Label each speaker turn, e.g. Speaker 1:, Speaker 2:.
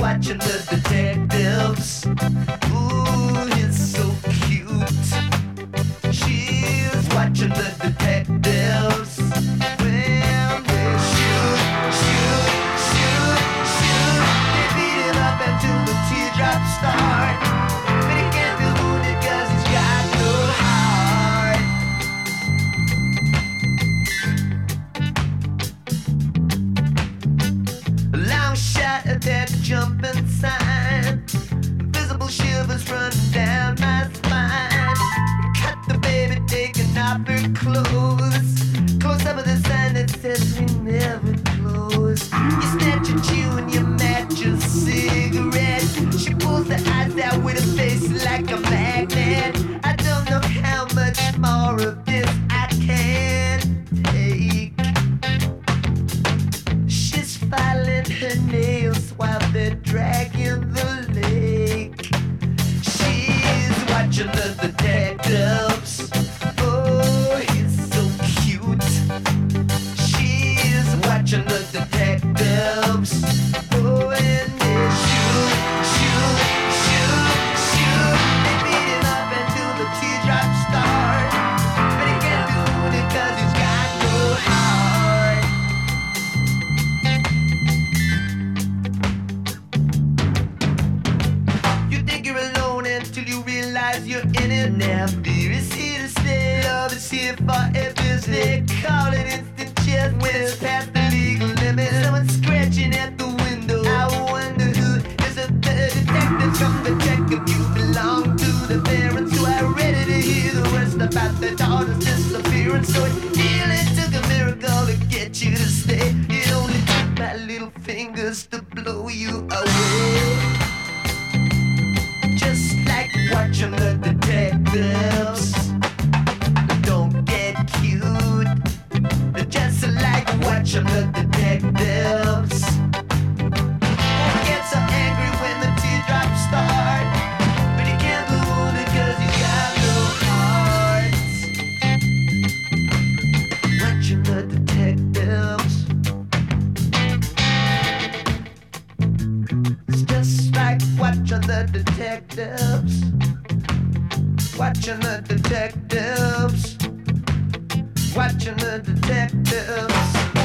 Speaker 1: watching the detectives. Ooh, he's so cute. She's watching the detectives. When they shoot, they beat him up until the teardrops start. But he can't feel wounded 'cause he's got no heart. A long shot at that jumping sign. Invisible shivers running down my spine. Cut the baby taking off her clothes. Close up with a sign that says we never close. You snatch a chew and you match a cigarette. She pulls the eyes out with a face like a magnet. I don't know how much more of this I can take. She's filing her nails while they're dragging the lake. She's watching the detectives. Oh, he's so cute. She's watching the detectives. Oh, and they shoot. They beat him up until the teardrops start. But he can't do it 'cause he's got no heart. You think you're alone until you realize you're in it. Now fear is here to stay. Love is here forever. They call it instant chess when it's past the legal limit. Someone's scratching at the window. I wonder who is it. The detective from the check if you belong to the parents who are ready to hear the worst about their daughter's disappearance. So it really took a miracle to get you to stay. It only took my little fingers to blow you away. Just like watching the detectives. Don't get cute. Just like watching the detectives. Don't get so angry when the teardrops start. But he can't move it 'cause he's got no heart. Watching the detectives. It's just like watching the detectives. Watching the detectives. Watching the detectives.